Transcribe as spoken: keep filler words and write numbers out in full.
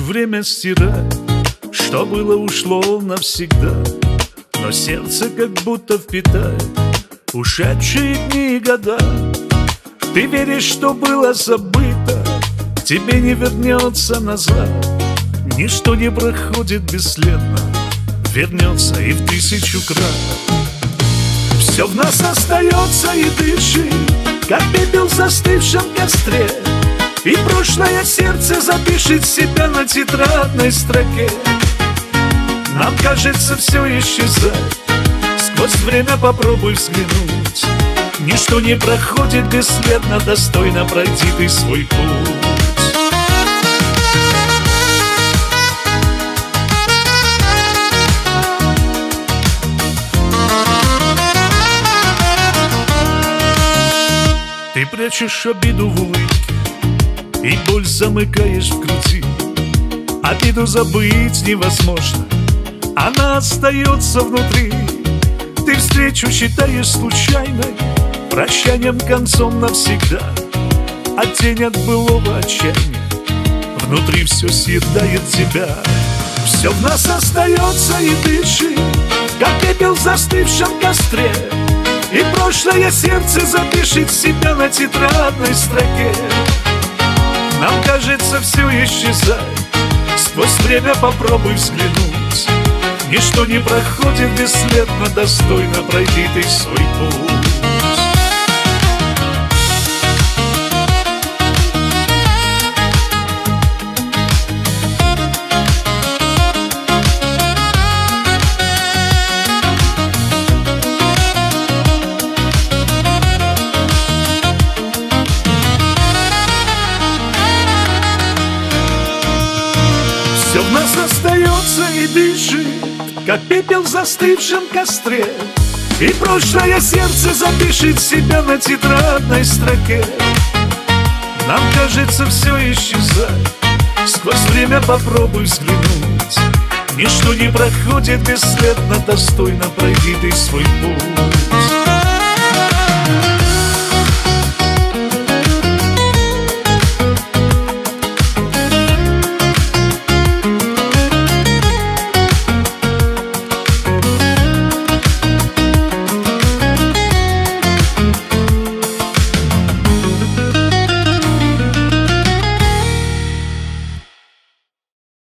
время стирать, что было, ушло навсегда. Но сердце как будто впитает ушедшие дни и года. Ты веришь, что было забыто, тебе не вернется назад. Ничто не проходит бесследно, вернется и в тысячу крат. Все в нас остается и дышит, как пепел в застывшем костре. И прошлое сердце запишет себя на тетрадной строке. Нам кажется, все исчезает, сквозь время попробуй взглянуть. Ничто не проходит бесследно, достойно пройди ты свой путь. Ты прячешь обиду в улыбке и боль замыкаешь в груди. Обиду забыть невозможно, она остается внутри. Ты встречу считаешь случайной, прощанием концом навсегда. А тень от былого отчаяния внутри все съедает тебя. Все в нас остается и дышит, как пепел в застывшем костре. И прошлое сердце запишет себя на тетрадной строке. Нам кажется, все исчезает, сквозь время попробуй взглянуть. Ничто не проходит бесследно, достойно пройди ты свой путь. Все в нас остается и дышит, как пепел в застывшем костре. И прошлое сердце запишет себя на тетрадной строке. Нам кажется, все исчезает, сквозь время попробуй взглянуть. Ничто не проходит бесследно, достойно пройди ты свой путь.